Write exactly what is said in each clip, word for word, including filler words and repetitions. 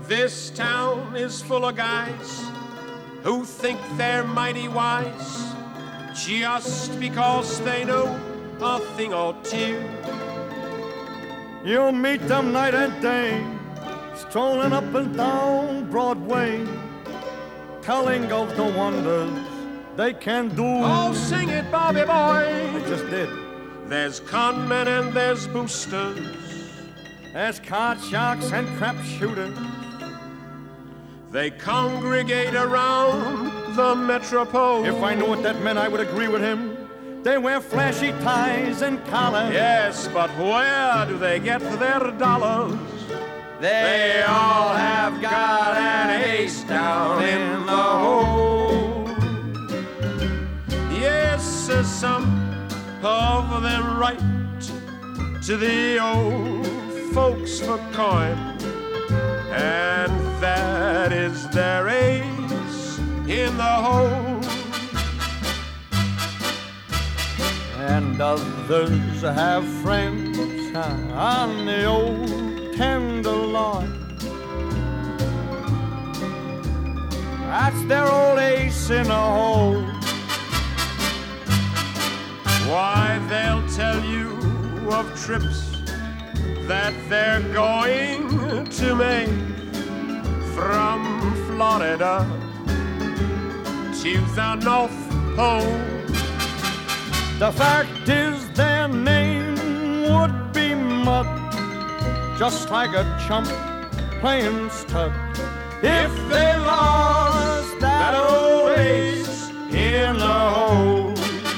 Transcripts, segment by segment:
This town is full of guys who think they're mighty wise just because they know a thing or two. You'll meet them night and day, strolling up and down Broadway, telling of the wonders they can do. Oh, sing it, Bobby boy. I just did. There's conmen and there's boosters. There's card sharks and crap shooters. They congregate around the metropole. If I knew what that meant, I would agree with him. They wear flashy ties and collars. Yes, but where do they get their dollars? They all have got an ace down in the hole. Yes, some of them write to the old folks for coin, and that is their ace in the hole. And others have friends on the old Tenderloin. That's their old ace in the hole. Why, they'll tell you of trips that they're going to make from Florida to the North Pole. The fact is their name would be mud, just like a chump playing stud, if they lost that old ace in the hole.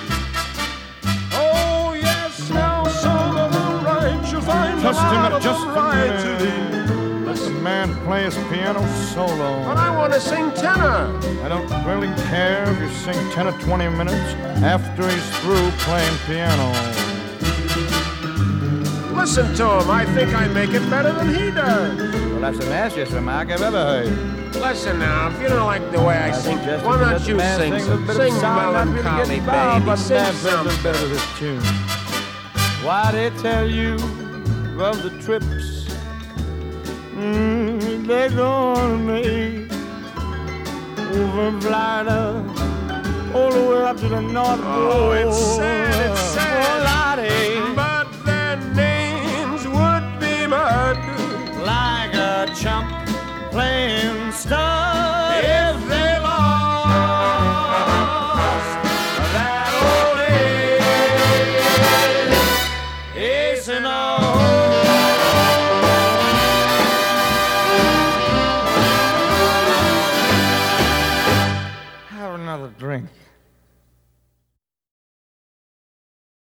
Oh yes, now some of them right, you'll find Just a minute, of just them a right to minute. the... Let the man play his piano solo. But I want to sing tenor. I don't really care if you sing ten or twenty minutes after he's through playing piano. Listen to him. I think I make it better than he does. Well, that's the nastiest remark I've ever heard. Listen now, if you don't like the way I, I sing, suggest why that don't the you man sing sings some? a bit of Sing song, not really Melancholy getting involved, Baby. but Sing man sings a something. bit of this tune. Why they tell you of the trips mm, they're gonna make over Florida, all the way up to the North Pole. Oh, it's sad, it's sad. Oh, Lottie. But their names would be mud, Like a chump playing stud, if they lost that old ace, ace in the hole. Have another drink.